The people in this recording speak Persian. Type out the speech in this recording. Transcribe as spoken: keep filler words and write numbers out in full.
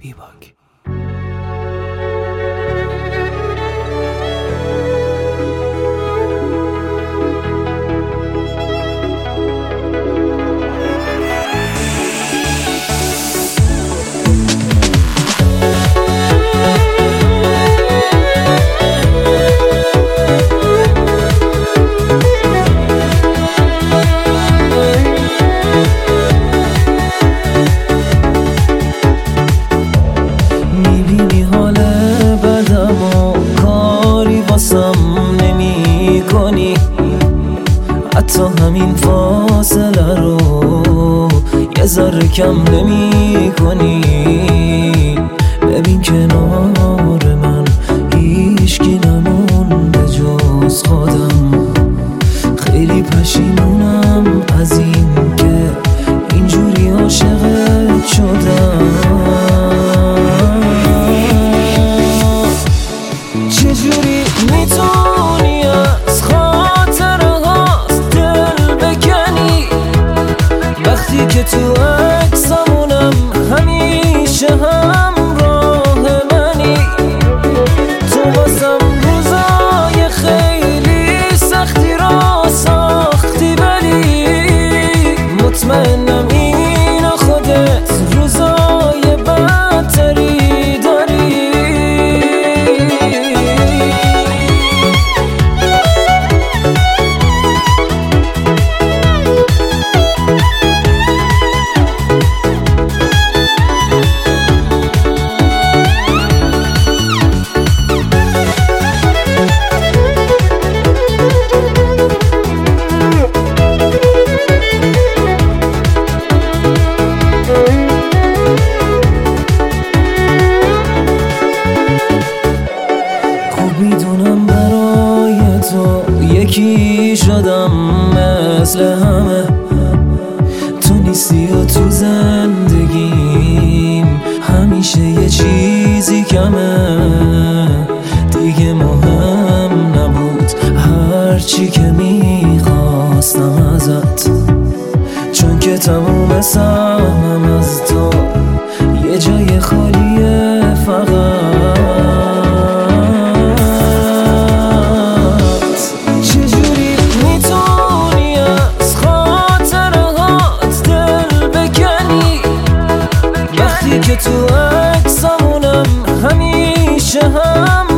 بیباک. حتی همین فاصله رو یه ذره کم نمی کنی. ببین کنار من هیچکی نمونده جز خودم. خیلی پشیمونم از این که اینجوری عاشقت شدم. چجوری میتونی از که تو عکسامونم همیشه همراه منی. تو واسم روزای خیلی سختی را ساختی، ولی مطمئنم این خودت روزای بدتری داری. میدونم برای تو یکی شدم مثل همه. تو نیستی و تو زندگیم همیشه یه چیزی کمه. دیگه مهم نبود هرچی که میخواستم ازت، چون که تموم سهمم از تو یه جای خالیه فقط. که تو عکسامونم همیشه هم